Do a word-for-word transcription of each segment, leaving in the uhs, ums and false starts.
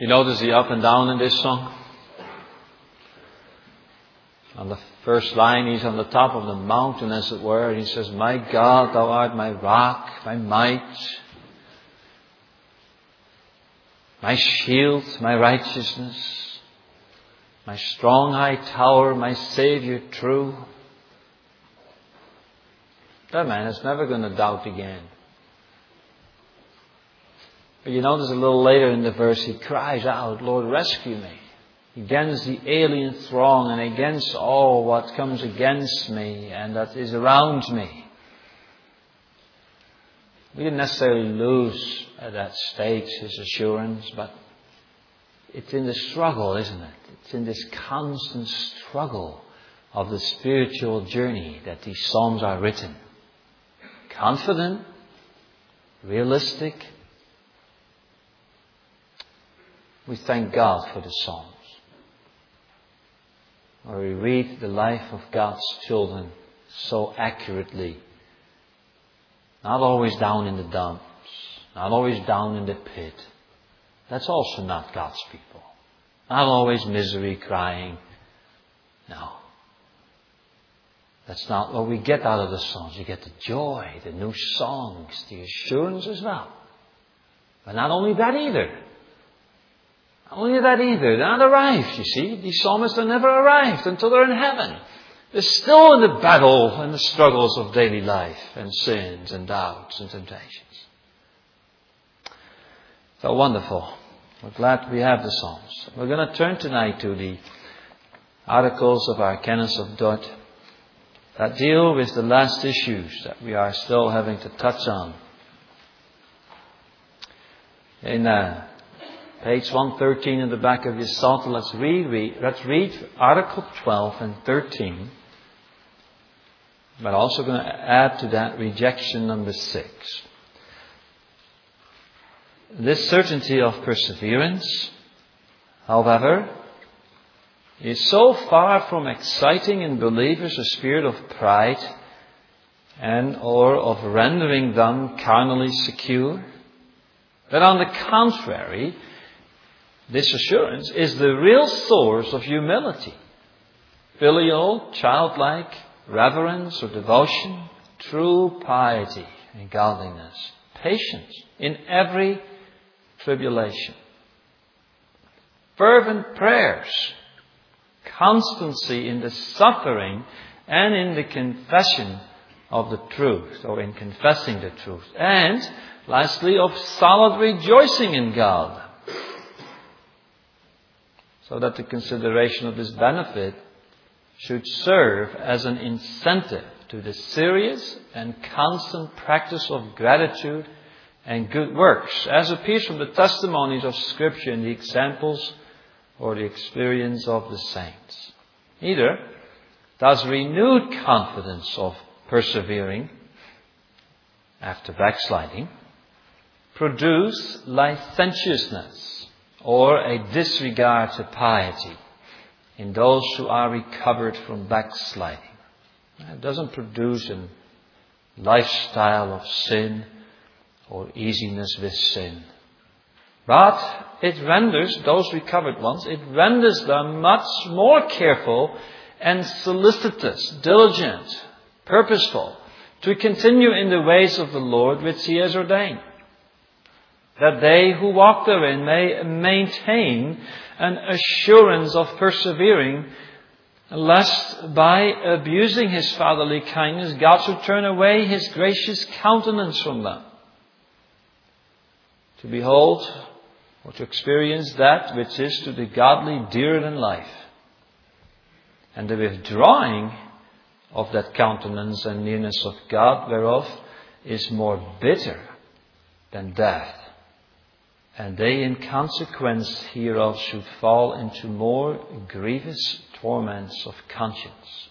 You notice the up and down in this song? On the first line, he's on the top of the mountain, as it were, and he says, "My God, thou art my rock, my might, my shield, my righteousness, my strong high tower, my Savior true." That man is never going to doubt again. But you notice a little later in the verse, he cries out, "Lord, rescue me against the alien throng and against all what comes against me and that is around me." We didn't necessarily lose at that stage his assurance, but it's in the struggle, isn't it? It's in this constant struggle of the spiritual journey that these Psalms are written. Confident, realistic. We thank God for the Psalms, where we read the life of God's children so accurately. Not always down in the dumps, not always down in the pit. That's also not God's people. Not always misery crying. No. That's not what we get out of the Psalms. You get the joy, the new songs, the assurance as well. But not only that either. Not only that either. They're not arrived, you see. These psalmists are never arrived until they're in heaven. They're still in the battle and the struggles of daily life and sins and doubts and temptations. So wonderful. We're glad we have the Psalms. We're going to turn tonight to the articles of our Canons of Dort that deal with the last issues that we are still having to touch on. In uh, page one thirteen in the back of your Psalter, let's read, read, let's read Article twelve and thirteen. But also going to add to that rejection number six. This certainty of perseverance, however, is so far from exciting in believers a spirit of pride and or of rendering them carnally secure, that on the contrary, this assurance is the real source of humility, filial, childlike reverence or devotion, true piety and godliness, patience in every tribulation, fervent prayers, constancy in the suffering and in the confession of the truth, or in confessing the truth, and lastly, of solid rejoicing in God, so that the consideration of this benefit should serve as an incentive to the serious and constant practice of gratitude and good works, as appears from the testimonies of Scripture and the examples or the experience of the saints. Neither does renewed confidence of persevering after backsliding produce licentiousness or a disregard to piety in those who are recovered from backsliding. It doesn't produce a lifestyle of sin or easiness with sin. But it renders those recovered ones, it renders them much more careful and solicitous, diligent, purposeful, to continue in the ways of the Lord which He has ordained, that they who walk therein may maintain an assurance of persevering, lest by abusing His fatherly kindness, God should turn away His gracious countenance from them. To behold or to experience that which is to the godly dearer than life, and the withdrawing of that countenance and nearness of God whereof is more bitter than death, and they in consequence hereof should fall into more grievous torments of conscience.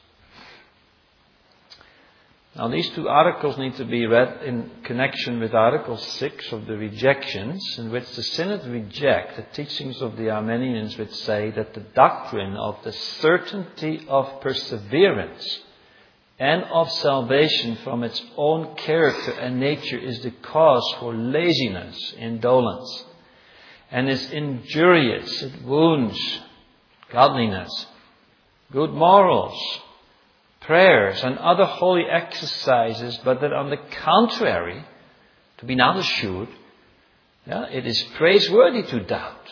Now these two articles need to be read in connection with Article six of the rejections, in which the Synod reject the teachings of the Arminians, which say that the doctrine of the certainty of perseverance and of salvation from its own character and nature is the cause for laziness, indolence, and is injurious. It wounds godliness, good morals, prayers, and other holy exercises, but that on the contrary, to be not assured, yeah, it is praiseworthy to doubt.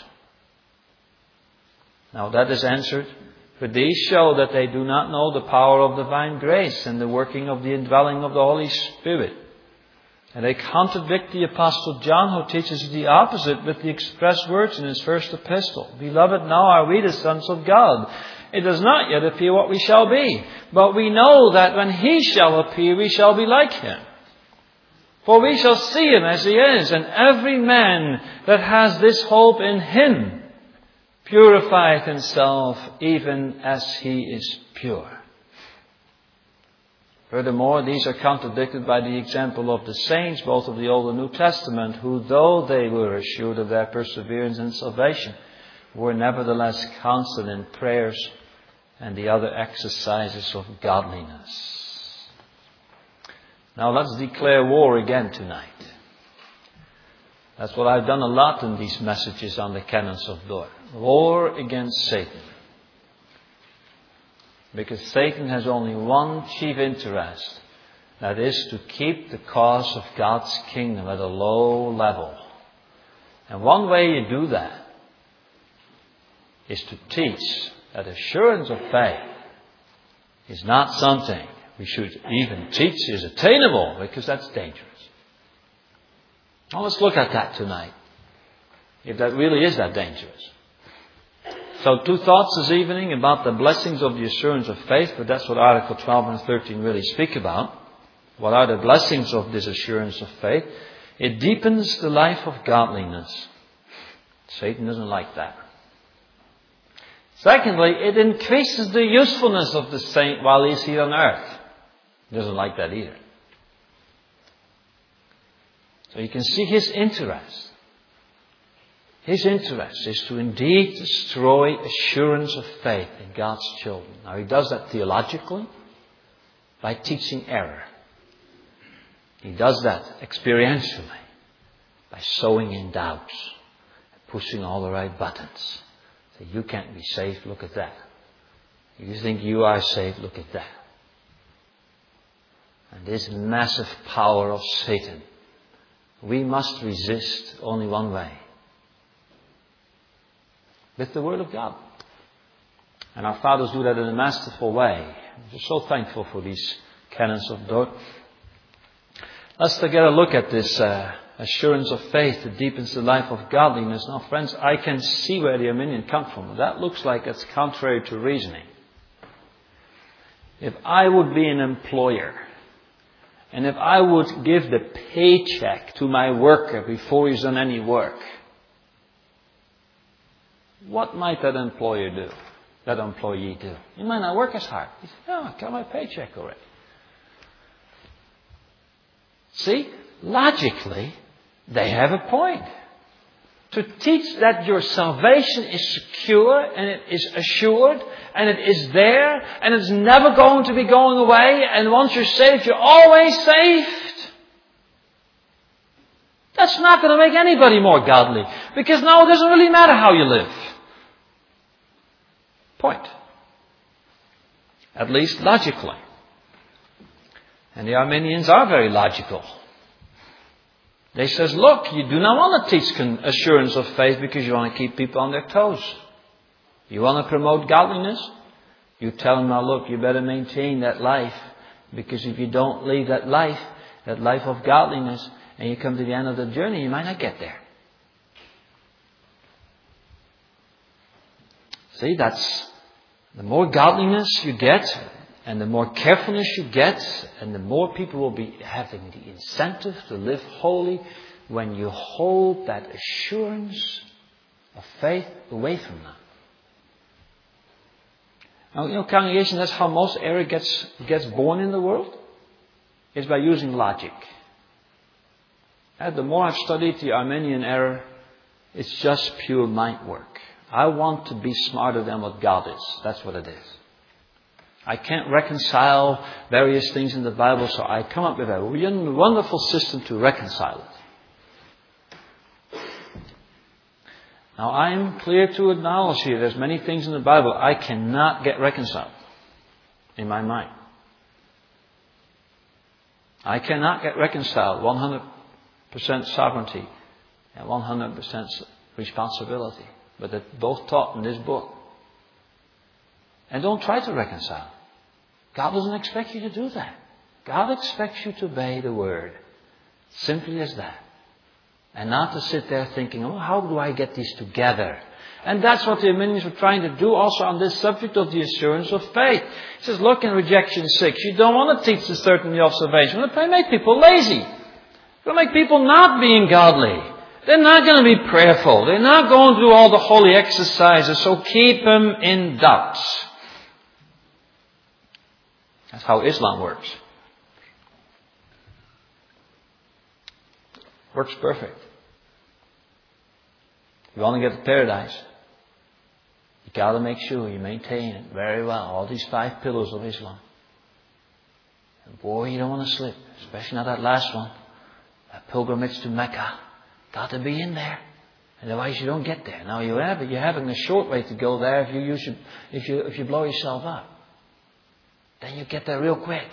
Now that is answered, for these show that they do not know the power of divine grace and the working of the indwelling of the Holy Spirit. And they contradict the Apostle John, who teaches the opposite with the express words in his first epistle. Beloved, now are we the sons of God. It does not yet appear what we shall be, but we know that when He shall appear, we shall be like Him. For we shall see Him as He is, and every man that has this hope in Him purifieth himself even as He is pure. Furthermore, these are contradicted by the example of the saints, both of the Old and New Testament, who, though they were assured of their perseverance and salvation, were nevertheless constant in prayers and the other exercises of godliness. Now let's declare war again tonight. That's what I've done a lot in these messages on the canons of God. War against Satan. Because Satan has only one chief interest. That is to keep the cause of God's kingdom at a low level. And one way you do that is to teach that assurance of faith is not something we should even teach is attainable, because that's dangerous. Now let's look at that tonight, if that really is that dangerous. So two thoughts this evening about the blessings of the assurance of faith, but that's what Article twelve and thirteen really speak about. What are the blessings of this assurance of faith? It deepens the life of godliness. Satan doesn't like that. Secondly, it increases the usefulness of the saint while he's here on earth. He doesn't like that either. So you can see his interest. His interest is to indeed destroy assurance of faith in God's children. Now he does that theologically by teaching error. He does that experientially by sowing in doubts, pushing all the right buttons. Say, you can't be saved, look at that. You think you are saved, look at that. And this massive power of Satan, we must resist only one way. With the Word of God. And our fathers do that in a masterful way. We're so thankful for these canons of God. Let's take a look at this uh, assurance of faith that deepens the life of godliness. Now, friends, I can see where the Arminian come from. That looks like it's contrary to reasoning. If I would be an employer, and if I would give the paycheck to my worker before he's done any work, what might that employer do? That employee do? He might not work as hard. He says, no, I got my paycheck already. See, logically, they have a point. To teach that your salvation is secure and it is assured and it is there and it's never going to be going away, and once you're saved, you're always saved. That's not going to make anybody more godly, because now it doesn't really matter how you live. Point. At least logically. And the Arminians are very logical. They says, look, you do not want to teach assurance of faith because you want to keep people on their toes. You want to promote godliness? You tell them, now look, you better maintain that life, because if you don't lead that life, that life of godliness, and you come to the end of the journey, you might not get there. See, that's the more godliness you get, and the more carefulness you get, and the more people will be having the incentive to live holy when you hold that assurance of faith away from them. Now, you know, congregation, that's how most error gets, gets born in the world. It's by using logic. And the more I've studied the Arminian error, it's just pure mind work. I want to be smarter than what God is. That's what it is. I can't reconcile various things in the Bible, so I come up with a wonderful system to reconcile it. Now, I am clear to acknowledge here there's many things in the Bible I cannot get reconciled in my mind. I cannot get reconciled one hundred percent sovereignty and one hundred percent responsibility. But they're both taught in this book. And don't try to reconcile. God doesn't expect you to do that. God expects you to obey the Word. Simply as that. And not to sit there thinking, oh, how do I get these together? And that's what the Arminians were trying to do also on this subject of the assurance of faith. He says, look in rejection six, you don't want to teach the certainty of salvation. You want to make people lazy. You want to make people not being godly. They're not going to be prayerful. They're not going to do all the holy exercises. So keep them in doubt. That's how Islam works. Works perfect. You want to get to paradise, you got to make sure you maintain it very well. All these five pillars of Islam. And boy, you don't want to slip, especially not that last one. That pilgrimage to Mecca. Got to be in there. Otherwise you don't get there. Now you have it. You're having a short way to go there if you use your, if you if you blow yourself up. Then you get there real quick.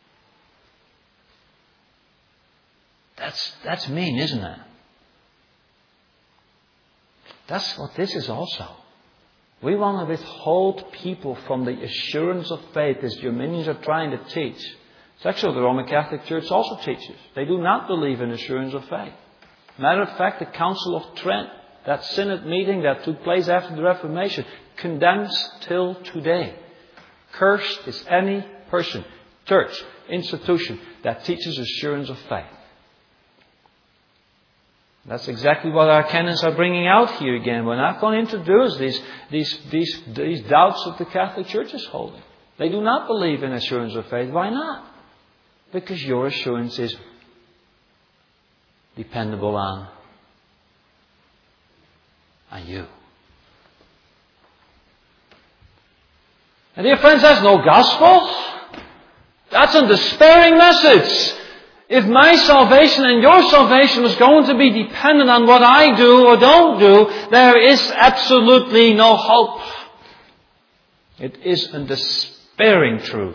That's that's mean, isn't it? That's what this is also. We want to withhold people from the assurance of faith as the Arminians are trying to teach. It's actually what the Roman Catholic Church also teaches. They do not believe in assurance of faith. Matter of fact, the Council of Trent, that synod meeting that took place after the Reformation, condemns till today. Cursed is any person, church, institution that teaches assurance of faith. That's exactly what our canons are bringing out here again. We're not going to introduce these, these, these, these doubts that the Catholic Church is holding. They do not believe in assurance of faith. Why not? Because your assurance is dependable on, on you. And dear friends, that's no gospel. That's a despairing message. If my salvation and your salvation was going to be dependent on what I do or don't do, there is absolutely no hope. It is a despairing truth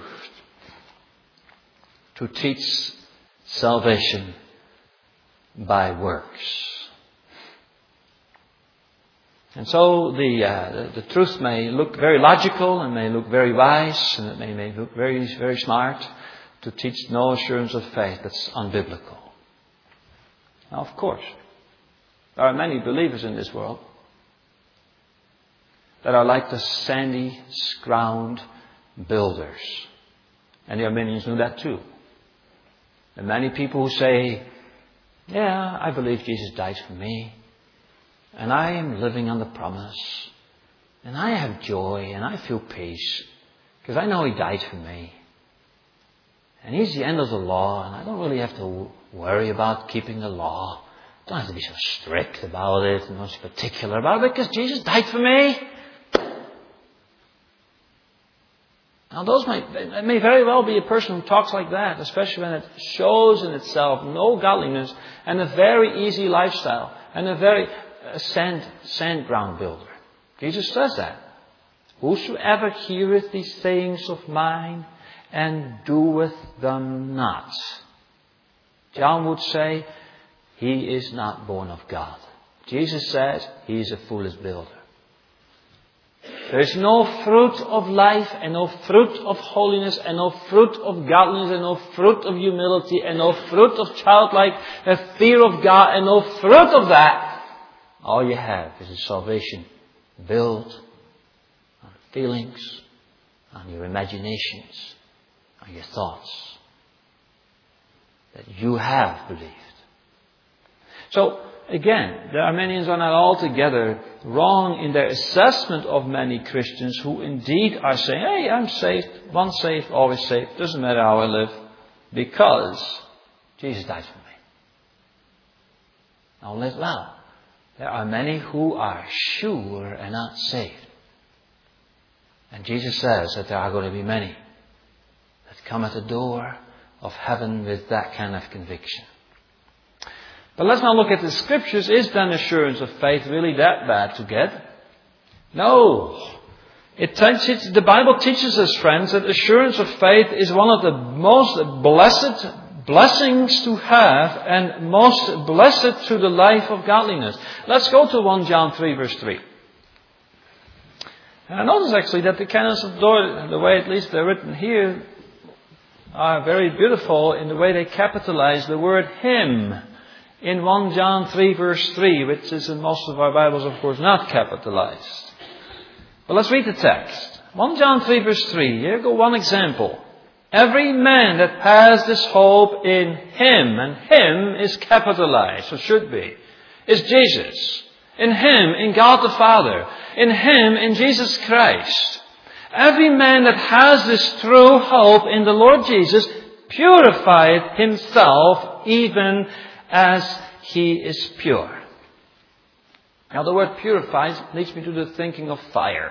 to teach salvation by works. And so the, uh, the the truth may look very logical and may look very wise and it may, may look very very smart to teach no assurance of faith. That's unbiblical. Now, of course, there are many believers in this world that are like the sandy ground builders, and the Arminians knew that too. And many people who say, "Yeah, I believe Jesus died for me. And I am living on the promise. And I have joy and I feel peace. Because I know He died for me. And He's the end of the law. And I don't really have to worry about keeping the law. I don't have to be so strict about it and so particular about it. Because Jesus died for me." Now those might, it may very well be a person who talks like that. Especially when it shows in itself no godliness and a very easy lifestyle. And a very... a sand, sand ground builder. Jesus says that. "Whosoever heareth these sayings of mine and doeth them not." John would say, he is not born of God. Jesus says, he is a foolish builder. There is no fruit of life and no fruit of holiness and no fruit of godliness and no fruit of humility and no fruit of childlike fear of God and no fruit of that. All you have is a salvation built on feelings, on your imaginations, on your thoughts that you have believed. So, again, the Arminians are not altogether wrong in their assessment of many Christians who indeed are saying, "Hey, I'm saved, once saved, always saved, doesn't matter how I live, because Jesus died for me." Now live well. There are many who are sure and not saved. And Jesus says that there are going to be many that come at the door of heaven with that kind of conviction. But let's now look at the Scriptures. Is then assurance of faith really that bad to get? No. It teaches, the Bible teaches us, friends, that assurance of faith is one of the most blessed blessings to have and most blessed to the life of godliness. Let's go to First John three, verse three. And I notice actually that the canons of Dort, the way at least they're written here, are very beautiful in the way they capitalize the word him in First John three, verse three, which is in most of our Bibles, of course, not capitalized. But let's read the text. First John three, verse three. Here go one example. Every man that has this hope in him, and him is capitalized, or should be, is Jesus. In him, in God the Father. In him, in Jesus Christ. Every man that has this true hope in the Lord Jesus purifieth himself even as he is pure. Now the word purifies leads me to the thinking of fire.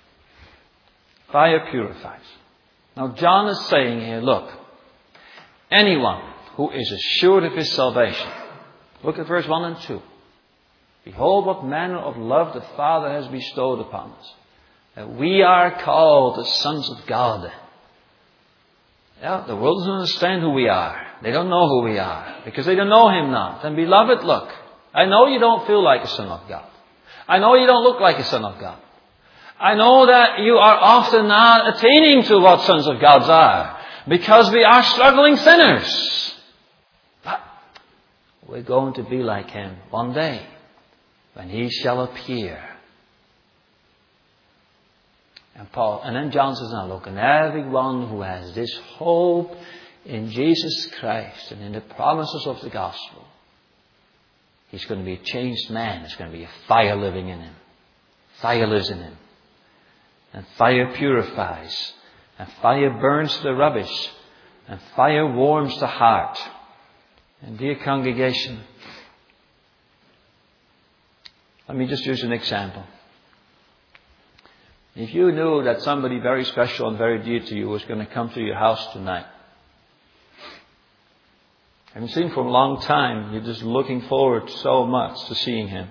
Fire purifies. Now John is saying here, look, anyone who is assured of his salvation, look at verse one and two. Behold what manner of love the Father has bestowed upon us, that we are called the sons of God. Yeah, the world doesn't understand who we are. They don't know who we are, because they don't know Him not. And beloved, look, I know you don't feel like a son of God. I know you don't look like a son of God. I know that you are often not attaining to what sons of God are, because we are struggling sinners. But we're going to be like Him one day, when He shall appear. And Paul, and then John says, now look, and everyone who has this hope in Jesus Christ and in the promises of the gospel, he's going to be a changed man. There's going to be a fire living in him. Fire lives in him. And fire purifies. And fire burns the rubbish. And fire warms the heart. And dear congregation, let me just use an example. If you knew that somebody very special and very dear to you was going to come to your house tonight, haven't seen him for a long time, you're just looking forward so much to seeing him,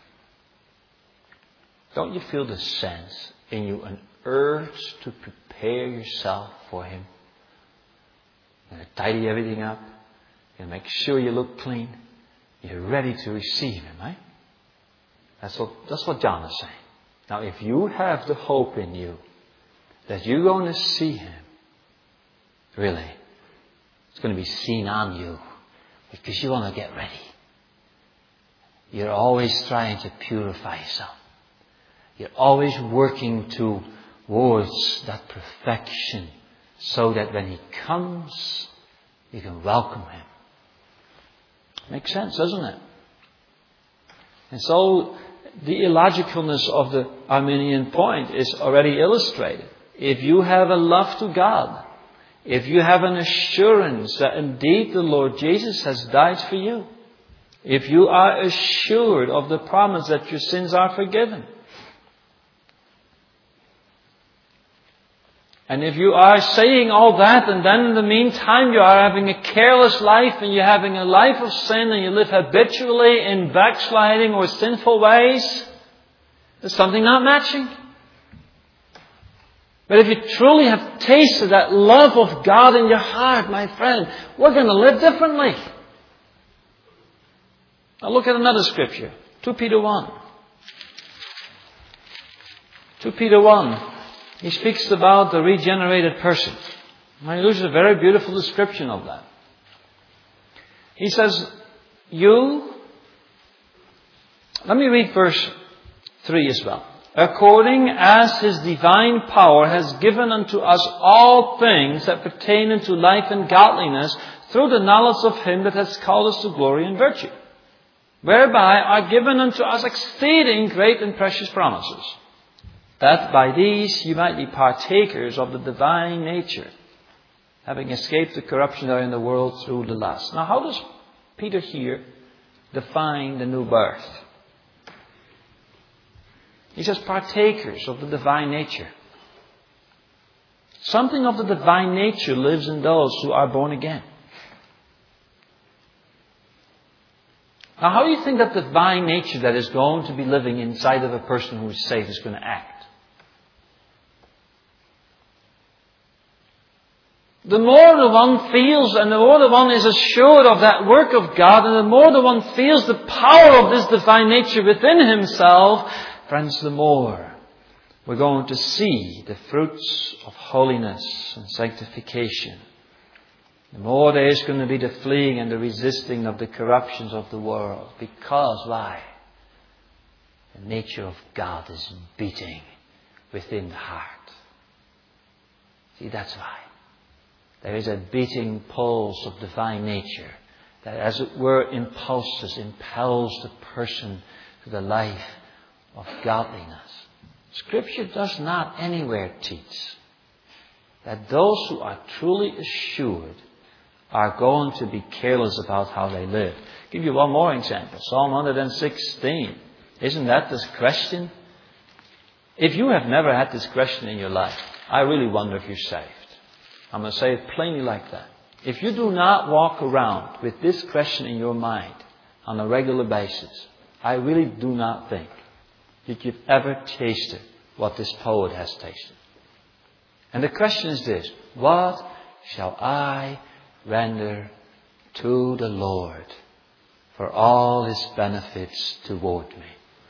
don't you feel the sense in you, an urge to prepare yourself for him? You're going to tidy everything up. You're going to make sure you look clean. You're ready to receive him, right? That's what, that's what John is saying. Now, if you have the hope in you that you're going to see him, really, it's going to be seen on you because you want to get ready. You're always trying to purify yourself. You're always working towards that perfection so that when he comes, you can welcome him. Makes sense, doesn't it? And so the illogicalness of the Arminian point is already illustrated. If you have a love to God, if you have an assurance that indeed the Lord Jesus has died for you, if you are assured of the promise that your sins are forgiven, and if you are saying all that and then in the meantime you are having a careless life and you're having a life of sin and you live habitually in backsliding or sinful ways, there's something not matching. But if you truly have tasted that love of God in your heart, my friend, we're going to live differently. Now look at another scripture. Second Peter one. Second Peter one. He speaks about the regenerated person. And he uses a very beautiful description of that. He says, you, let me read verse three as well. According as his divine power has given unto us all things that pertain unto life and godliness through the knowledge of him that has called us to glory and virtue, whereby are given unto us exceeding great and precious promises, that by these you might be partakers of the divine nature, having escaped the corruption that is in the world through the lust. Now, how does Peter here define the new birth? He says partakers of the divine nature. Something of the divine nature lives in those who are born again. Now, how do you think that divine nature that is going to be living inside of a person who is saved is going to act? The more the one feels and the more the one is assured of that work of God, and the more the one feels the power of this divine nature within himself, friends, the more we're going to see the fruits of holiness and sanctification. The more there is going to be the fleeing and the resisting of the corruptions of the world. Because, why? The nature of God is beating within the heart. See, that's why. There is a beating pulse of divine nature that, as it were, impulses, impels the person to the life of godliness. Scripture does not anywhere teach that those who are truly assured are going to be careless about how they live. I'll give you one more example. Psalm one sixteen. Isn't that this question? If you have never had this question in your life, I really wonder if you're saved. I'm going to say it plainly like that. If you do not walk around with this question in your mind on a regular basis, I really do not think that you've ever tasted what this poet has tasted. And the question is this: what shall I render to the Lord for all His benefits toward me?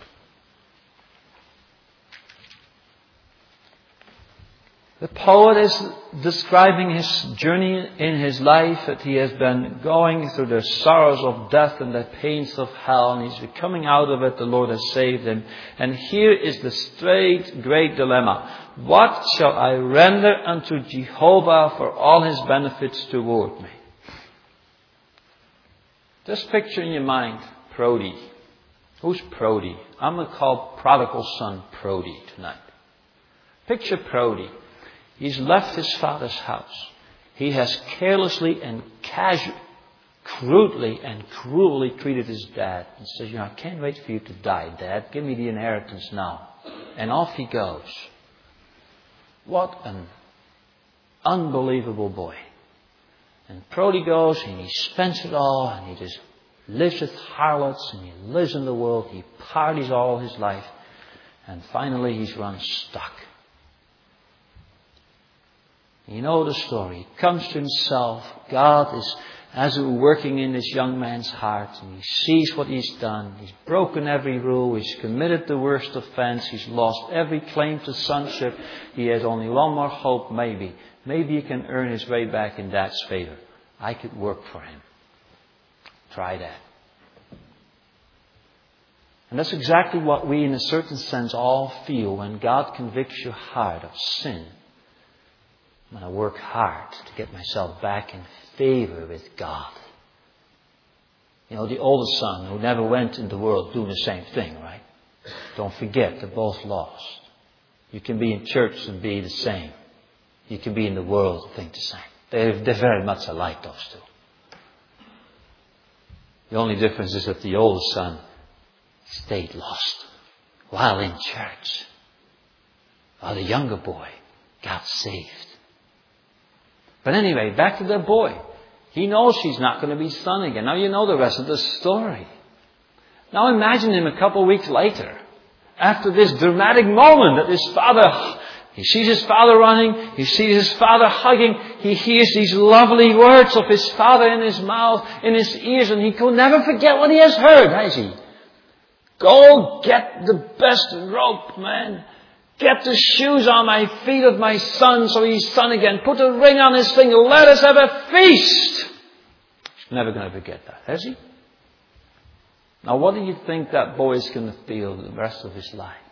The poet is describing his journey in his life, that he has been going through the sorrows of death and the pains of hell, and he's coming out of it. The Lord has saved him. And here is the straight, great dilemma. What shall I render unto Jehovah for all His benefits toward me? Just picture in your mind Prody. Who's Prody? I'm going to call prodigal son Prody tonight. Picture Prody. He's left his father's house. He has carelessly and casually, crudely and cruelly treated his dad. And says, you know, I can't wait for you to die, Dad. Give me the inheritance now. And off he goes. What an unbelievable boy. And Prody goes and he spends it all, and he just lives with harlots, and he lives in the world. He parties all his life. And finally he's run stuck. You know the story. He comes to himself. God is, as it were, working in this young man's heart. And he sees what he's done. He's broken every rule. He's committed the worst offense. He's lost every claim to sonship. He has only one more hope, maybe. Maybe he can earn his way back in Dad's favor. I could work for him. Try that. And that's exactly what we, in a certain sense, all feel when God convicts your heart of sin. I'm going to work hard to get myself back in favor with God. You know, the oldest son who never went in the world doing the same thing, right? Don't forget, they're both lost. You can be in church and be the same. You can be in the world and think the same. They're, they're very much alike, those two. The only difference is that the oldest son stayed lost while in church, while the younger boy got saved. But anyway, back to the boy. He knows he's not going to be son again. Now you know the rest of the story. Now imagine him a couple of weeks later, after this dramatic moment that his father, he sees his father running, he sees his father hugging, he hears these lovely words of his father in his mouth, in his ears, and he could never forget what he has heard, has he? Go get the best rope, man. Get the shoes on my feet of my son so he's son again. Put a ring on his finger. Let us have a feast. He's never going to forget that, has he? Now what do you think that boy is going to feel the rest of his life?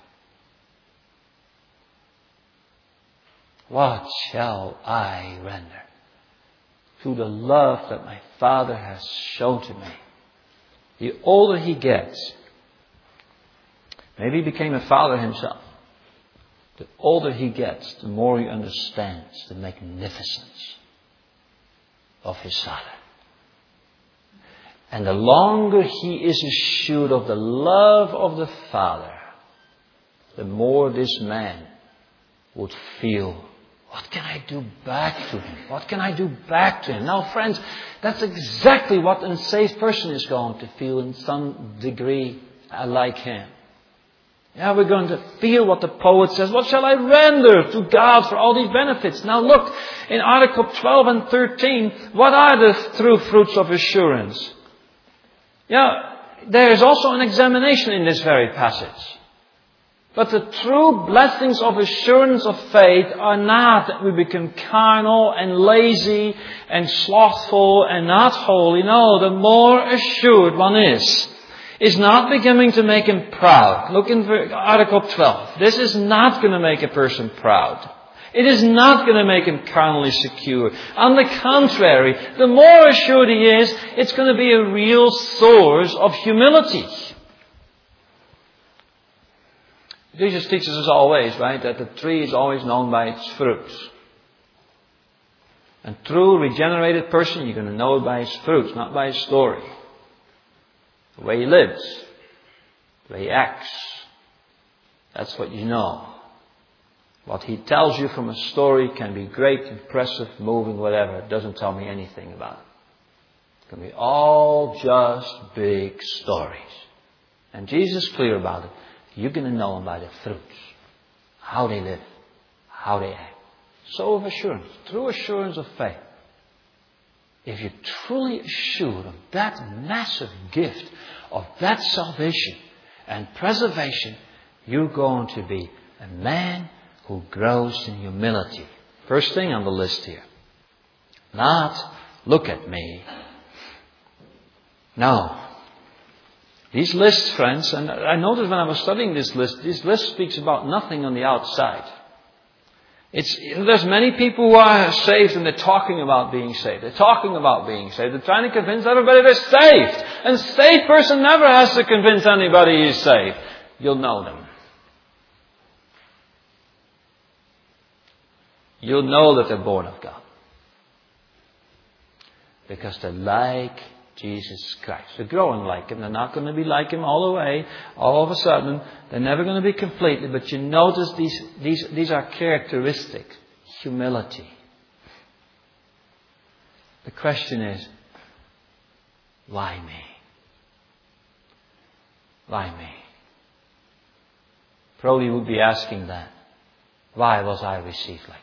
What shall I render to the love that my Father has shown to me? The older he gets, maybe he became a father himself. The older he gets, the more he understands the magnificence of his Father. And the longer he is assured of the love of the Father, the more this man would feel What can I do back to Him? What can I do back to Him? Now, friends, that's exactly what an unsaved person is going to feel in some degree like Him. Yeah, we're going to feel what the poet says. What shall I render to God for all these benefits? Now look, in Article twelve and thirteen, what are the true fruits of assurance? Yeah, there is also an examination in this very passage. But the true blessings of assurance of faith are not that we become carnal and lazy and slothful and not holy. No, the more assured one is, is not beginning to make him proud. Look in Article twelve. This is not going to make a person proud. It is not going to make him carnally secure. On the contrary, the more assured he is, it's going to be a real source of humility. Jesus teaches us always, right, that the tree is always known by its fruits. A true regenerated person, you're going to know it by his fruits, not by his story. The way he lives, the way he acts. That's what you know. What he tells you from a story can be great, impressive, moving, whatever. It doesn't tell me anything about it. It can be all just big stories. And Jesus is clear about it. You're going to know them by the fruits. How they live. How they act. So of assurance. True assurance of faith. If you're truly assured of that massive gift of that salvation and preservation, you're going to be a man who grows in humility. First thing on the list here. Not, look at me. No. These lists, friends, and I noticed when I was studying this list, this list speaks about nothing on the outside. It's, there's many people who are saved and they're talking about being saved. They're talking about being saved. They're trying to convince everybody they're saved. And a saved person never has to convince anybody he's saved. You'll know them. You'll know that they're born of God. Because they're like Jesus Christ. They're growing like Him. They're not going to be like Him all the way, all of a sudden. They're never going to be completely. But you notice these, these, these are characteristics. Humility. The question is, why me? Why me? Probably you would be asking that. Why was I received like that?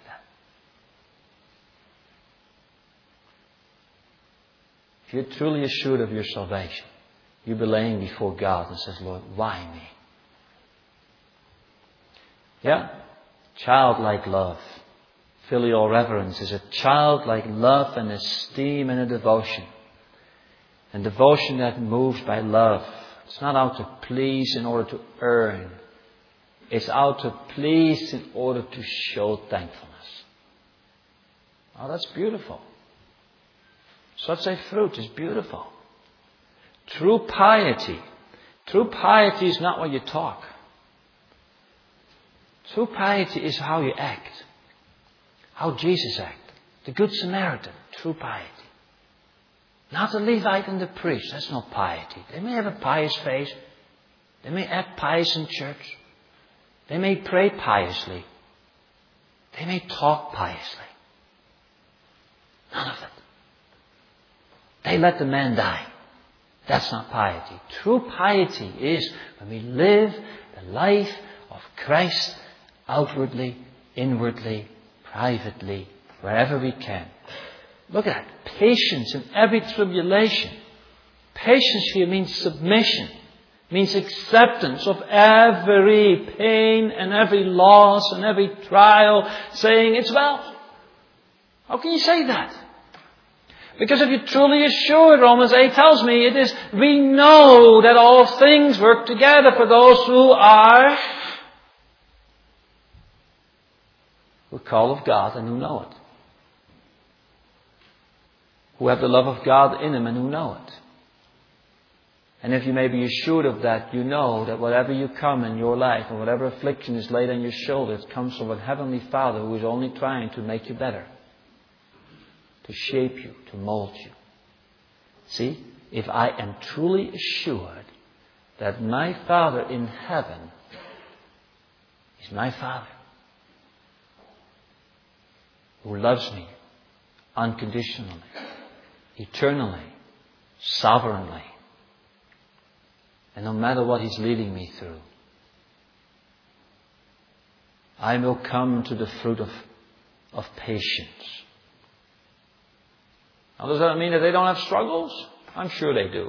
If you're truly assured of your salvation, you'll be laying before God and says, Lord, why me? Yeah? Childlike love. Filial reverence is a childlike love and esteem and a devotion. And devotion that moves by love. It's not out to please in order to earn. It's out to please in order to show thankfulness. Oh, that's beautiful. Such a fruit is beautiful. True piety. True piety is not what you talk. True piety is how you act. How Jesus acted. The Good Samaritan. True piety. Not the Levite and the priest. That's not piety. They may have a pious face. They may act pious in church. They may pray piously. They may talk piously. None of it. They let the man die. That's not piety. True piety is when we live the life of Christ outwardly, inwardly, privately, wherever we can. Look at that. Patience in every tribulation. Patience here means submission. Means acceptance of every pain and every loss and every trial. Saying it's well. How can you say that? Because if you're truly assured, Romans eight tells me, it is, we know that all things work together for those who are who are called of God and who know it. Who have the love of God in them and who know it. And if you may be assured of that, you know that whatever you come in your life and whatever affliction is laid on your shoulders comes from a Heavenly Father who is only trying to make you better. To shape you, to mold you. See, if I am truly assured that my Father in heaven is my Father, who loves me unconditionally, eternally, sovereignly. And no matter what He's leading me through, I will come to the fruit of, of patience. Now, does that mean that they don't have struggles? I'm sure they do.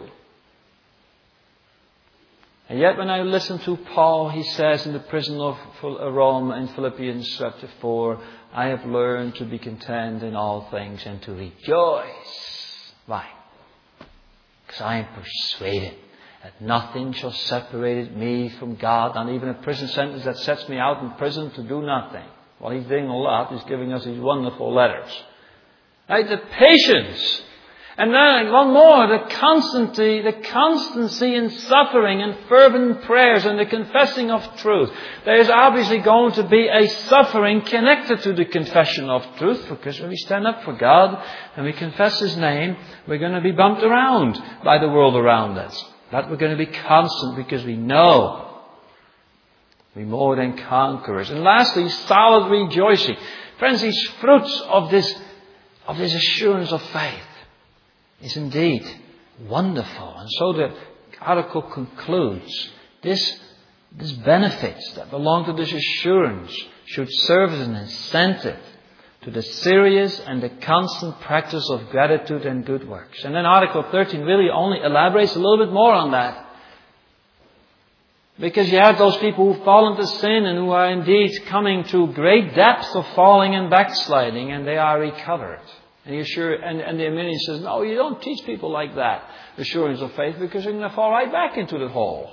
And yet when I listen to Paul, he says in the prison of Rome in Philippians chapter four, I have learned to be content in all things and to rejoice. Why? Because I am persuaded that nothing shall separate me from God, not even a prison sentence that sets me out in prison to do nothing. Well, He's doing a lot. He's giving us these wonderful letters. Right? The patience. And then one more, the constancy, the constancy in suffering and fervent prayers and the confessing of truth. There is obviously going to be a suffering connected to the confession of truth, because when we stand up for God and we confess His name, we're going to be bumped around by the world around us. But we're going to be constant because we know we're more than conquerors. And lastly, solid rejoicing. Friends, these fruits of this, of this assurance of faith is indeed wonderful. And so the article concludes, this, this benefits that belong to this assurance should serve as an incentive to the serious and the constant practice of gratitude and good works. And then Article thirteen really only elaborates a little bit more on that. Because you have those people who fall into sin and who are indeed coming to great depths of falling and backsliding, and they are recovered. And you sure, and, and the Arminian says, no, you don't teach people like that, assurance of faith, because you're going to fall right back into the hole.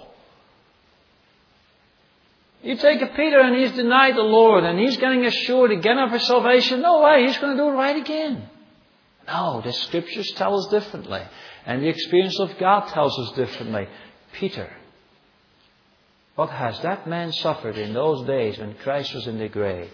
You take a Peter and he's denied the Lord and he's getting assured again of his salvation. No way, he's going to do it right again. No, the Scriptures tell us differently. And the experience of God tells us differently. Peter, what has that man suffered in those days when Christ was in the grave?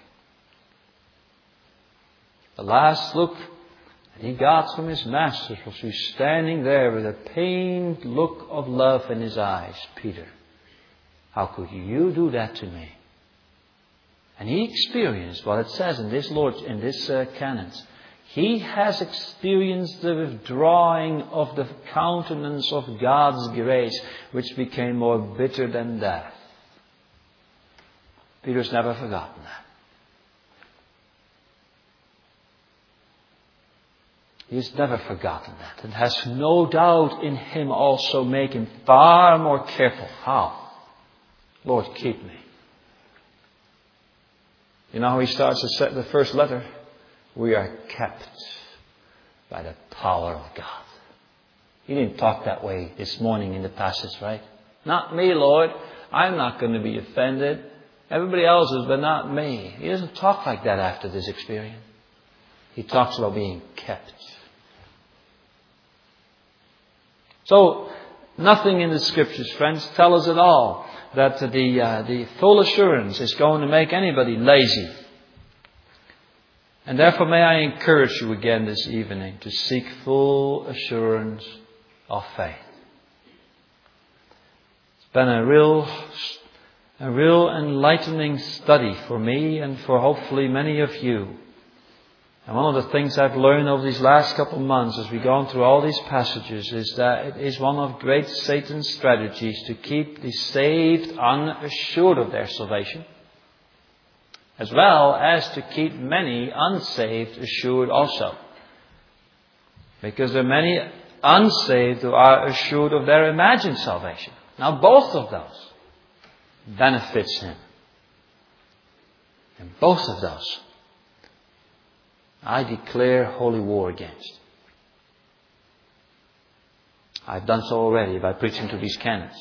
The last look that he got from his master was he standing there with a pained look of love in his eyes. Peter, how could you do that to me? And he experienced what it says in this Lord, in this uh, canons. He has experienced the withdrawing of the countenance of God's grace, which became more bitter than death. Peter's never forgotten that. He's never forgotten that, and has no doubt in him also make him far more careful. How? Lord, keep me. You know how he starts the first letter? We are kept by the power of God. He didn't talk that way this morning in the passage, right? Not me, Lord. I'm not going to be offended. Everybody else is, but not me. He doesn't talk like that after this experience. He talks about being kept. So, nothing in the Scriptures, friends, tell us at all that the, uh, the full assurance is going to make anybody lazy. And therefore may I encourage you again this evening to seek full assurance of faith. It's been a real, a real enlightening study for me and for hopefully many of you. And one of the things I've learned over these last couple of months as we've gone through all these passages is that it is one of great Satan's strategies to keep the saved unassured of their salvation, as well as to keep many unsaved assured also. Because there are many unsaved who are assured of their imagined salvation. Now both of those benefits him. And both of those I declare holy war against. I've done so already by preaching to these canons.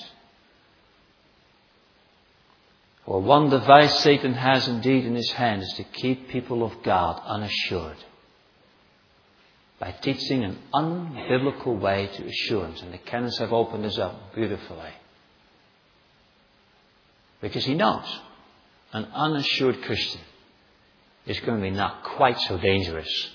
For one device Satan has indeed in his hand is to keep people of God unassured by teaching an unbiblical way to assurance. And the canons have opened this up beautifully. Because he knows an unassured Christian is going to be not quite so dangerous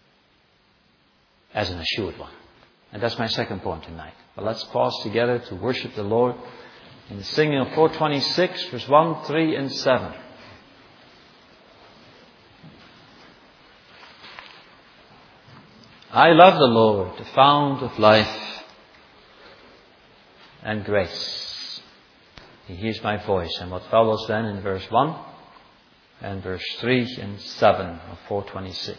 as an assured one. And that's my second point tonight. But let's pause together to worship the Lord in the singing of four twenty-six, verse one, three, and seven. I love the Lord, the fount of life and grace. He hears my voice. And what follows then in verse one and verse three and seven of four twenty-six.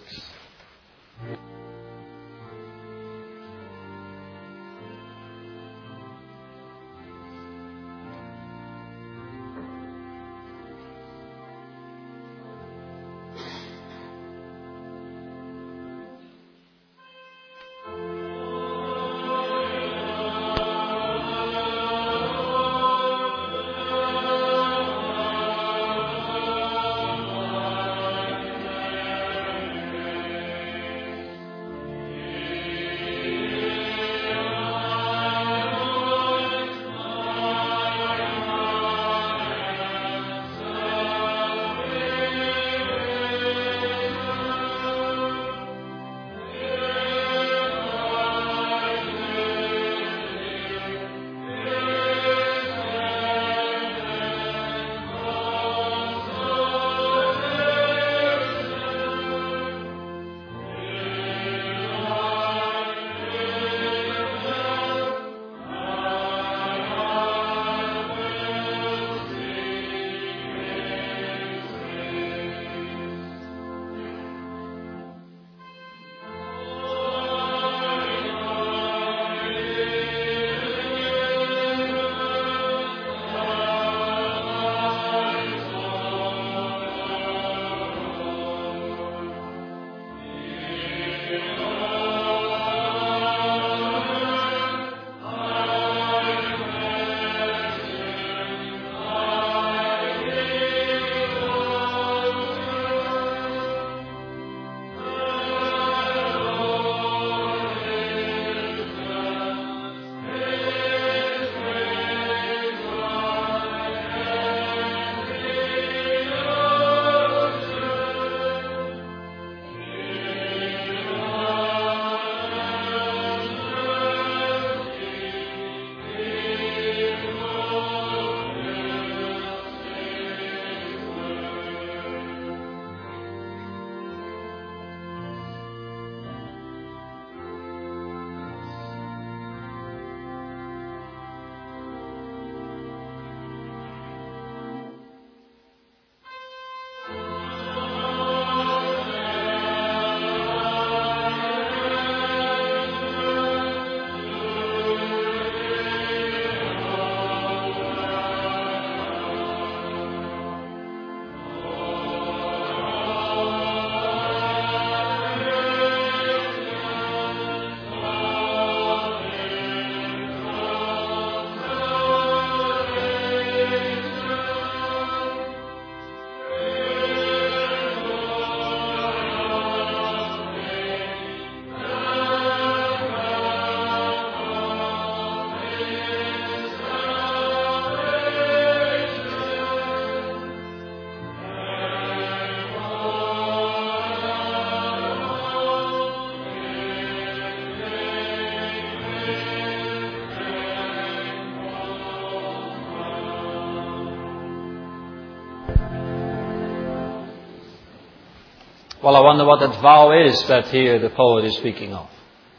Well, I wonder what that vow is that here the poet is speaking of.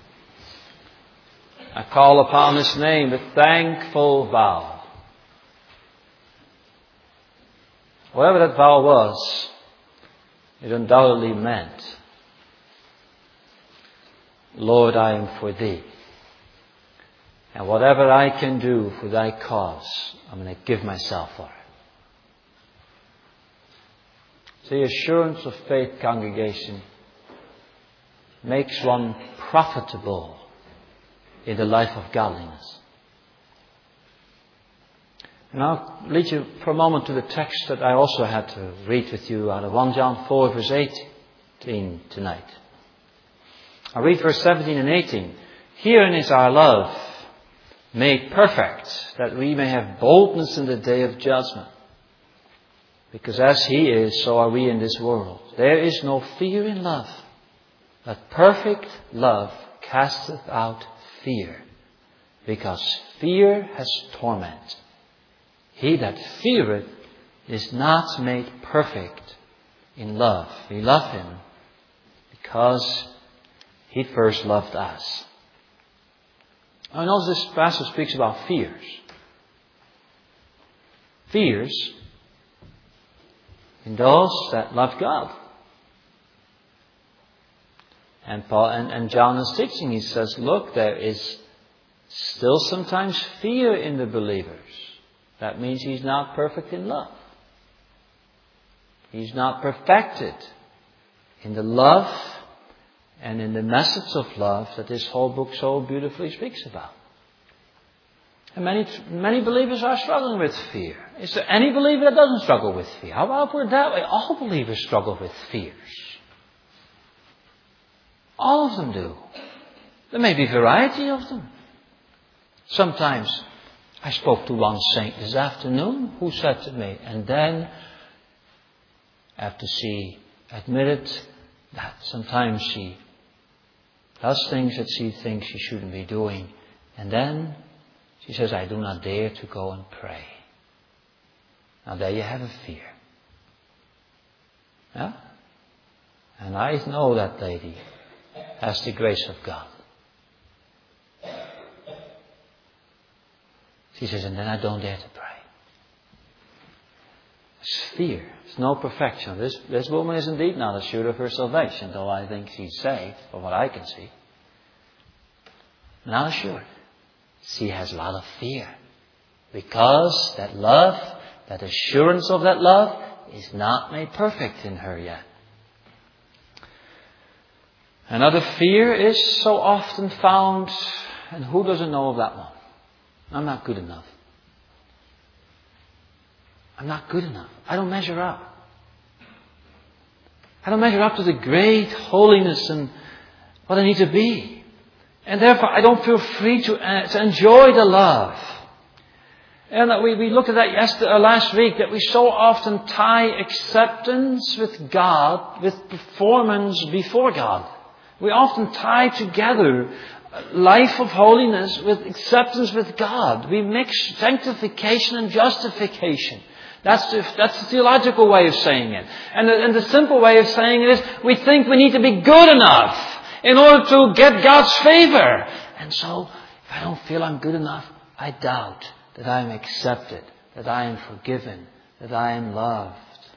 I call upon His name, the thankful vow. Whatever that vow was, it undoubtedly meant, Lord, I am for Thee. And whatever I can do for Thy cause, I'm going to give myself for it. The assurance of faith, congregation, makes one profitable in the life of godliness. And I'll lead you for a moment to the text that I also had to read with you out of First John four, verse eighteen tonight. I'll read verse seventeen and eighteen. Herein is our love made perfect, that we may have boldness in the day of judgment. Because as He is, so are we in this world. There is no fear in love, but perfect love casteth out fear, because fear has torment. He that feareth is not made perfect in love. We love Him because He first loved us. I know this passage speaks about fears. Fears in those that love God. And Paul and, and John is teaching, he says, look, there is still sometimes fear in the believers. That means he's not perfect in love. He's not perfected in the love and in the message of love that this whole book so beautifully speaks about. And many many believers are struggling with fear. Is there any believer that doesn't struggle with fear? How about put it that way? All believers struggle with fears. All of them do. There may be a variety of them. Sometimes I spoke to one saint this afternoon who said to me, and then after she admitted that sometimes she does things that she thinks she shouldn't be doing, and then she says, I do not dare to go and pray. Now there you have a fear. Yeah? And I know that lady has the grace of God. She says, and then I don't dare to pray. It's fear. It's no perfection. This, this woman is indeed not assured of her salvation, though I think she's saved, from what I can see. Not assured. She has a lot of fear. Because that love, that assurance of that love, is not made perfect in her yet. Another fear is so often found, and who doesn't know of that one? I'm not good enough. I'm not good enough. I don't measure up. I don't measure up to the great holiness and what I need to be. And therefore I don't feel free to, uh, to enjoy the love. And that we, we looked at that yesterday, uh, last week, that we so often tie acceptance with God with performance before God. We often tie together life of holiness with acceptance with God. We mix sanctification and justification. That's the, that's the theological way of saying it. And the, and the simple way of saying it is we think we need to be good enough in order to get God's favor. And so, if I don't feel I'm good enough, I doubt that I am accepted, that I am forgiven, that I am loved.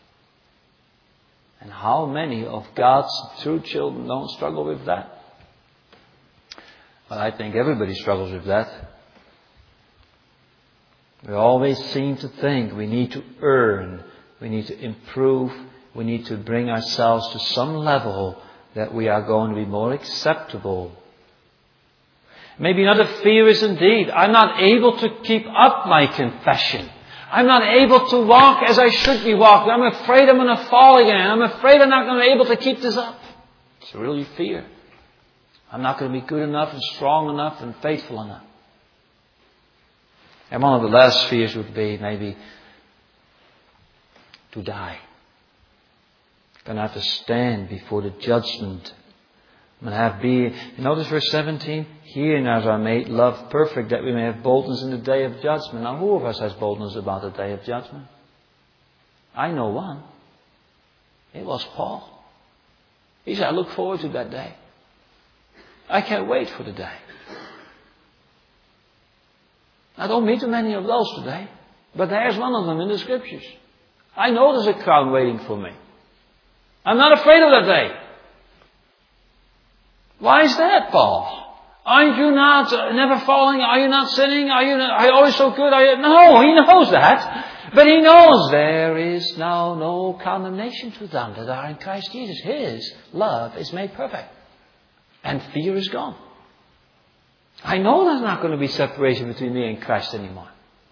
And how many of God's true children don't struggle with that? Well, I think everybody struggles with that. We always seem to think we need to earn, we need to improve, we need to bring ourselves to some level that we are going to be more acceptable. Maybe another fear is indeed, I'm not able to keep up my confession. I'm not able to walk as I should be walking. I'm afraid I'm going to fall again. I'm afraid I'm not going to be able to keep this up. It's really fear. I'm not going to be good enough and strong enough and faithful enough. And one of the last fears would be maybe to die. I'm going to have to stand before the judgment. I'm going to have be. Notice verse seventeen. Herein as are made love perfect, that we may have boldness in the day of judgment. Now, who of us has boldness about the day of judgment? I know one. It was Paul. He said, I look forward to that day. I can't wait for the day. I don't meet too many of those today, but there's one of them in the Scriptures. I know there's a crown waiting for me. I'm not afraid of that day. Why is that, Paul? Aren't you not uh, never falling? Are you not sinning? Are you, not, are you always so good? Are you? No, he knows that. But he knows there is now no condemnation to them that are in Christ Jesus. His love is made perfect. And fear is gone. I know there's not going to be separation between me and Christ anymore.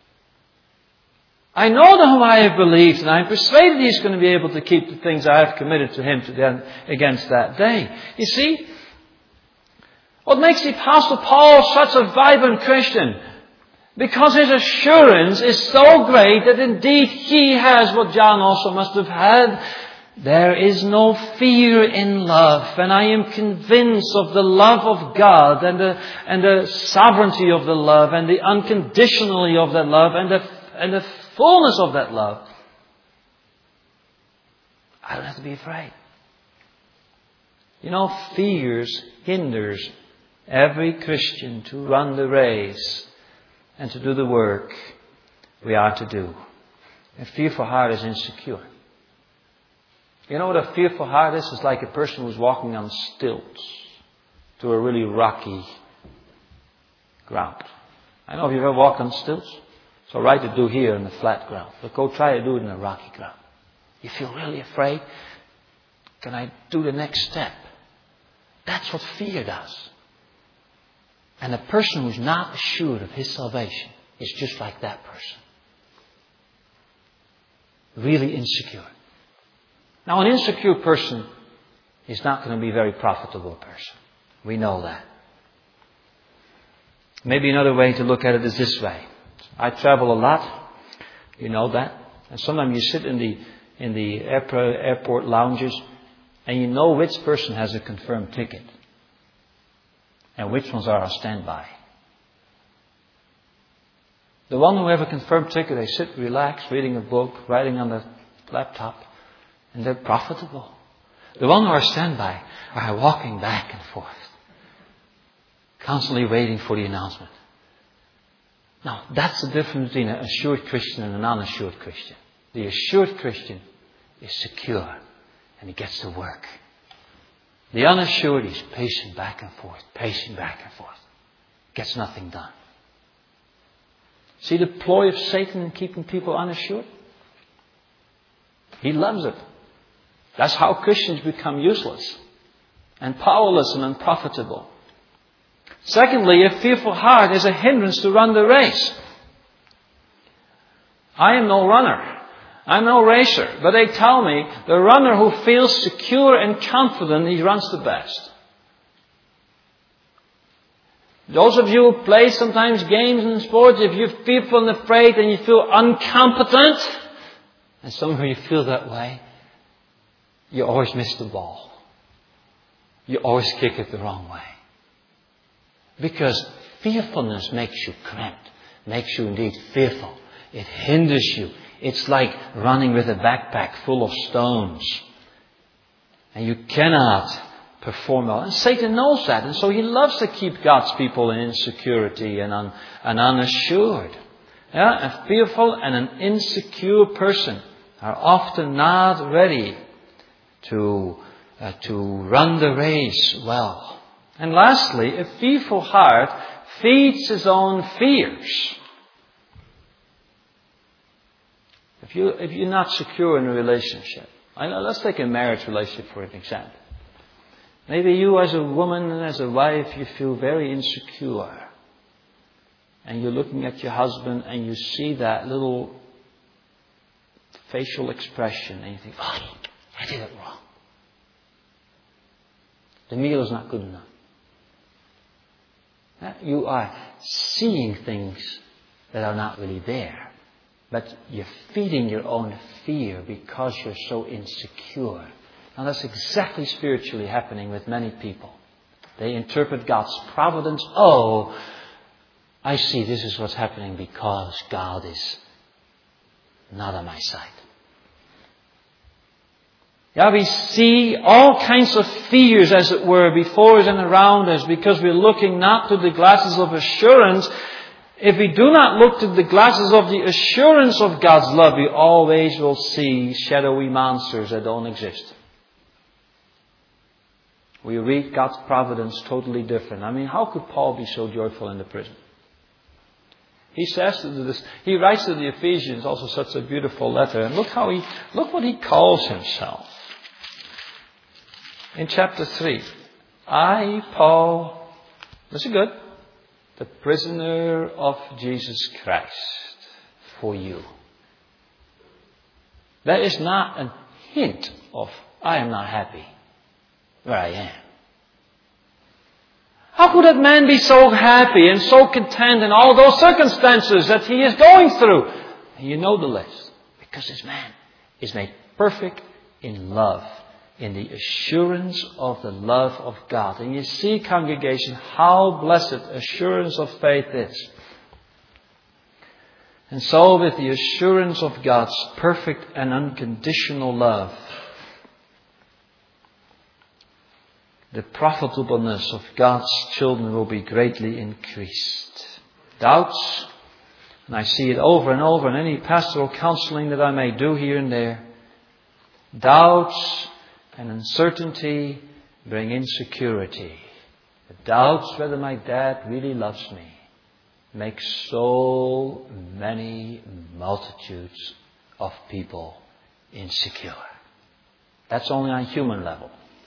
I know that whom I have believed, and I am persuaded He is going to be able to keep the things I have committed to Him to them against that day. You see, what makes the Apostle Paul such a vibrant Christian? Because his assurance is so great that indeed he has what John also must have had. There is no fear in love, and I am convinced of the love of God and the and the sovereignty of the love and the unconditionality of that love and the and the fullness of that love. I don't have to be afraid. You know, fears hinders every Christian to run the race and to do the work we are to do. A fearful heart is insecure. You know what a fearful heart is? It's like a person who's walking on stilts to a really rocky ground. I know if you've ever walked on stilts. It's all right to do here in the flat ground. But go try to do it in a rocky ground. You feel really afraid. Can I do the next step? That's what fear does. And a person who's not assured of his salvation is just like that person. Really insecure. Now, an insecure person is not going to be a very profitable person. We know that. Maybe another way to look at it is this way. I travel a lot. You know that. And sometimes you sit in the in the airport, airport lounges and you know which person has a confirmed ticket and which ones are on standby. The one who have a confirmed ticket, they sit relaxed, reading a book, writing on the laptop, and they're profitable. The one who are standby are walking back and forth, constantly waiting for the announcement. Now, that's the difference between an assured Christian and an unassured Christian. The assured Christian is secure and he gets to work. The unassured is pacing back and forth, pacing back and forth. Gets nothing done. See the ploy of Satan in keeping people unassured? He loves it. That's how Christians become useless and powerless and unprofitable. Secondly, a fearful heart is a hindrance to run the race. I am no runner. I'm no racer. But they tell me the runner who feels secure and confident, he runs the best. Those of you who play sometimes games and sports, if you're fearful and afraid and you feel incompetent, and some of you feel that way, you always miss the ball. You always kick it the wrong way. Because fearfulness makes you cramped, makes you indeed fearful. It hinders you. It's like running with a backpack full of stones. And you cannot perform well. And Satan knows that. And so he loves to keep God's people in insecurity and, un, and unassured. Yeah, a fearful and an insecure person are often not ready to, uh, to run the race well. And lastly, a fearful heart feeds his own fears. If you if you're not secure in a relationship, I know, let's take a marriage relationship for an example. Maybe you as a woman and as a wife, you feel very insecure. And you're looking at your husband and you see that little facial expression and you think, oh, I did it wrong. The meal is not good enough. You are seeing things that are not really there. But you're feeding your own fear because you're so insecure. Now that's exactly spiritually happening with many people. They interpret God's providence. Oh, I see this is what's happening because God is not on my side. Yeah, we see all kinds of fears, as it were, before us and around us because we're looking not to the glasses of assurance. If we do not look to the glasses of the assurance of God's love, we always will see shadowy monsters that don't exist. We read God's providence totally different. I mean, how could Paul be so joyful in the prison? He says to this, he writes to the Ephesians also such a beautiful letter. And look how he, look what he calls himself. In chapter three, I, Paul, this is good, the prisoner of Jesus Christ for you. There is not a hint of, I am not happy where I am. How could that man be so happy and so content in all those circumstances that he is going through? And you know the list. Because this man is made perfect in love, in the assurance of the love of God. And you see, congregation, how blessed assurance of faith is. And so with the assurance of God's perfect and unconditional love, the profitableness of God's children will be greatly increased. Doubts, and I see it over and over in any pastoral counseling that I may do here and there. Doubts and uncertainty bring insecurity. The doubts whether my dad really loves me make so many multitudes of people insecure. That's only on human level.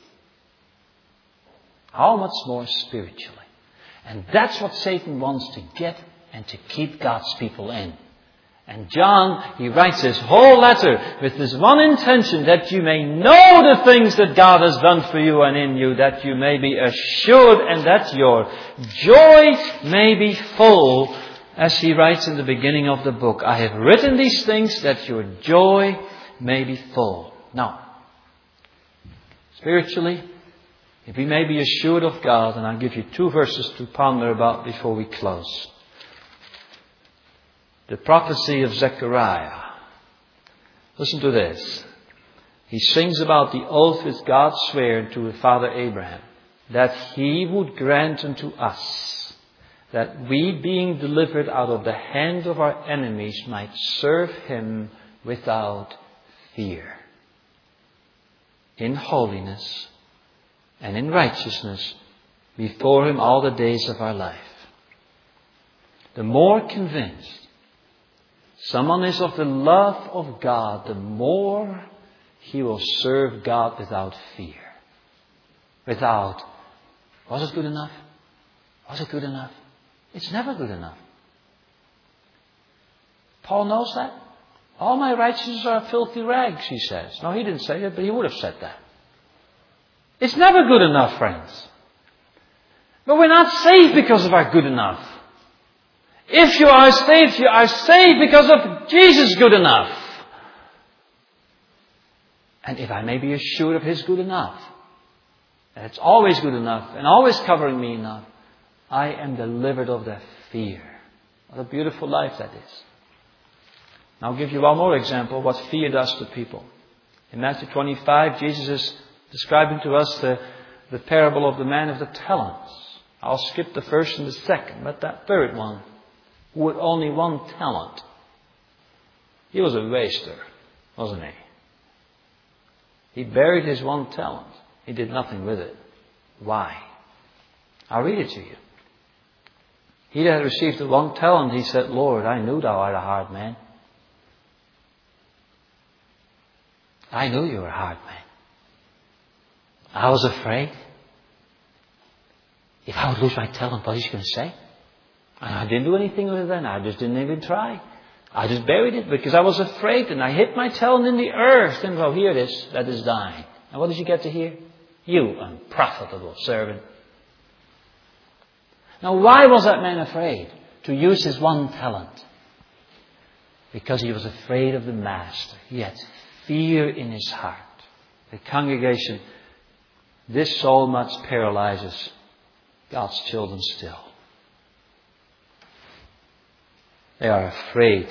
How much more spiritually? And that's what Satan wants to get and to keep God's people in. And John, he writes this whole letter with this one intention, that you may know the things that God has done for you and in you, that you may be assured and that your joy may be full. As he writes in the beginning of the book, I have written these things that your joy may be full. Now, spiritually, if we may be assured of God, and I'll give you two verses to ponder about before we close. The prophecy of Zechariah. Listen to this. He sings about the oath which God sware to his father Abraham, that he would grant unto us, that we, being delivered out of the hand of our enemies, might serve him without fear, in holiness and in righteousness before him all the days of our life. The more convinced someone is of the love of God, the more he will serve God without fear. Without, was it good enough? Was it good enough? It's never good enough. Paul knows that. All my righteousness are filthy rags, he says. No, he didn't say that, but he would have said that. It's never good enough, friends. But we're not saved because of our good enough. If you are saved, you are saved because of Jesus good enough. And if I may be assured of his good enough, and it's always good enough and always covering me enough, I am delivered of the fear. What a beautiful life that is. Now I'll give you one more example of what fear does to people. In Matthew twenty-five, Jesus is describing to us the, the parable of the man of the talents. I'll skip the first and the second, but that third one, with only one talent. He was a waster, wasn't he? He buried his one talent. He did nothing with it. Why? I'll read it to you. He that had received the one talent, he said, Lord, I knew thou art a hard man. I knew you were a hard man. I was afraid. If I would lose my talent, what is he going to say? And I didn't do anything with it then. I just didn't even try. I just buried it because I was afraid. And I hid my talent in the earth. And well, here it is. That is dying. And what did you get to hear? You unprofitable servant. Now, why was that man afraid to use his one talent? Because he was afraid of the master. He had fear in his heart. The congregation, this so much paralyzes God's children still. They are afraid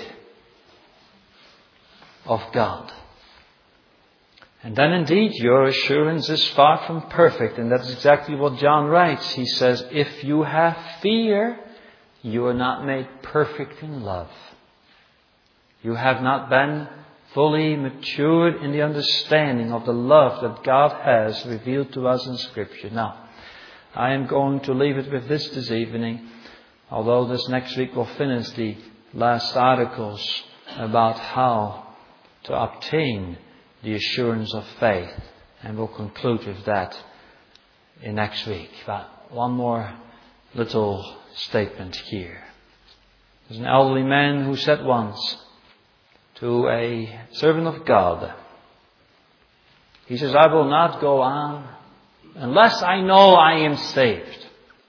of God. And then indeed your assurance is far from perfect. And that's exactly what John writes. He says, if you have fear, you are not made perfect in love. You have not been fully matured in the understanding of the love that God has revealed to us in Scripture. Now, I am going to leave it with this this evening. Although this next week we'll finish the last articles about how to obtain the assurance of faith. And we'll conclude with that in next week. But one more little statement here. There's an elderly man who said once to a servant of God, he says, I will not go on unless I know I am saved.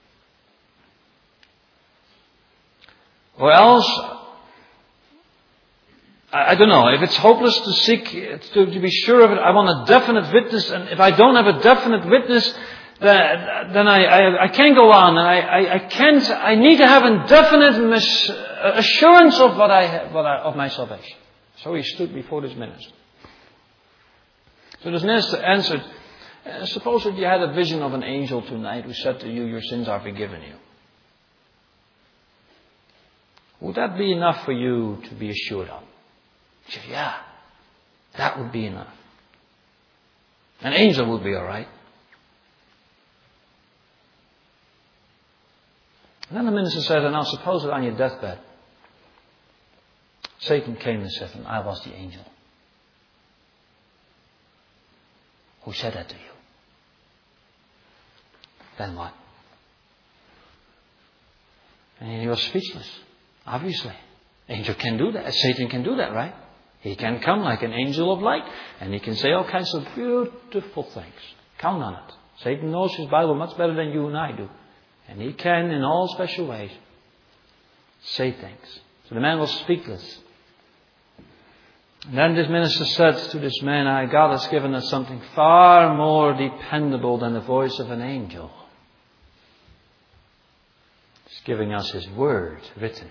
Or else, I, I don't know, if it's hopeless to seek, to, to be sure of it, I want a definite witness, and if I don't have a definite witness, then, then I, I, I can't go on, and I, I, I can't, I need to have a definite mis, assurance of what I have, what I, of my salvation. So he stood before this minister. So this minister answered, Uh, suppose that you had a vision of an angel tonight who said to you, your sins are forgiven you. Would that be enough for you to be assured of? You say, yeah, that would be enough. An angel would be all right. And then the minister said, and now suppose that on your deathbed, Satan came and said, and I was the angel. Who said that to you? Then what? And he was speechless. Obviously. Angel can do that. Satan can do that, right? He can come like an angel of light. And he can say all kinds of beautiful things. Count on it. Satan knows his Bible much better than you and I do. And he can, in all special ways, say things. So the man was speechless. And then this minister said to this man, "Our God has given us something far more dependable than the voice of an angel. He's giving us His Word written.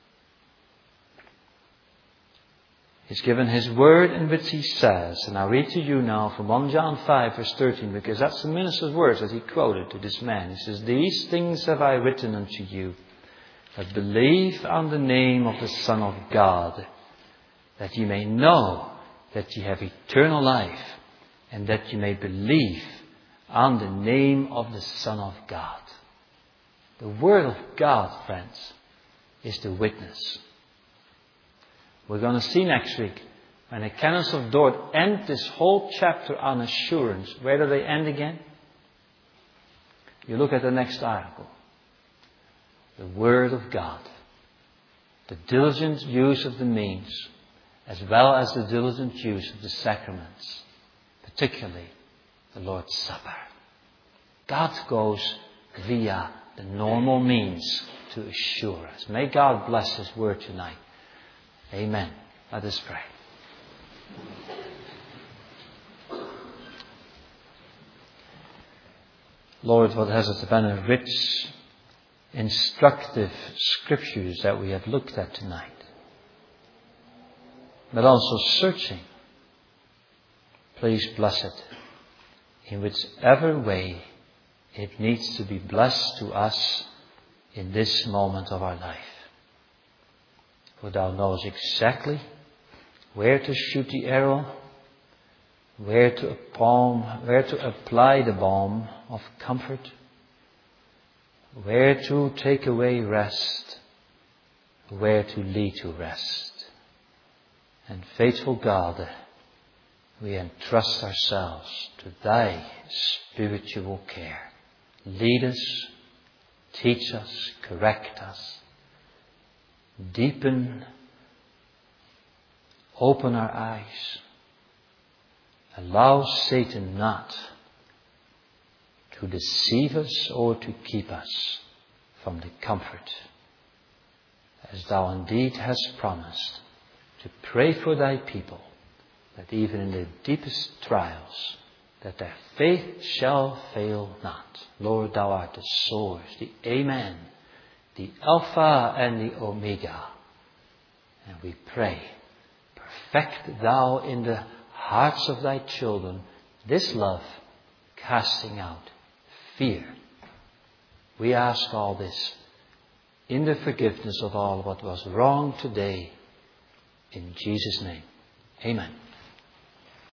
He's given His Word in which He says," and I'll read to you now from First John five verse thirteen, because that's the minister's words that he quoted to this man. He says, "These things have I written unto you, that believe on the name of the Son of God, that ye may know that ye have eternal life, and that ye may believe on the name of the Son of God." The Word of God, friends, is the witness. We're going to see next week, when the canons of Dort end this whole chapter on assurance. Where do they end again? You look at the next article. The Word of God. The diligent use of the means, as well as the diligent use of the sacraments, particularly the Lord's Supper. God goes via the normal means to assure us. May God bless His Word tonight. Amen. Let us pray. Lord, what has it been a rich, instructive scriptures that we have looked at tonight. But also searching. Please bless it in whichever way it needs to be blessed to us in this moment of our life. For Thou knows exactly where to shoot the arrow, where to palm, where to apply the balm of comfort, where to take away rest, where to lead to rest. And faithful God, we entrust ourselves to Thy spiritual care. Lead us, teach us, correct us, deepen, open our eyes. Allow Satan not to deceive us or to keep us from the comfort, as Thou indeed hast promised, to pray for Thy people, that even in the deepest trials, that their faith shall fail not. Lord, Thou art the source, the Amen, the Alpha and the Omega. And we pray, perfect Thou in the hearts of Thy children this love, casting out fear. We ask all this in the forgiveness of all what was wrong today. In Jesus' name, amen.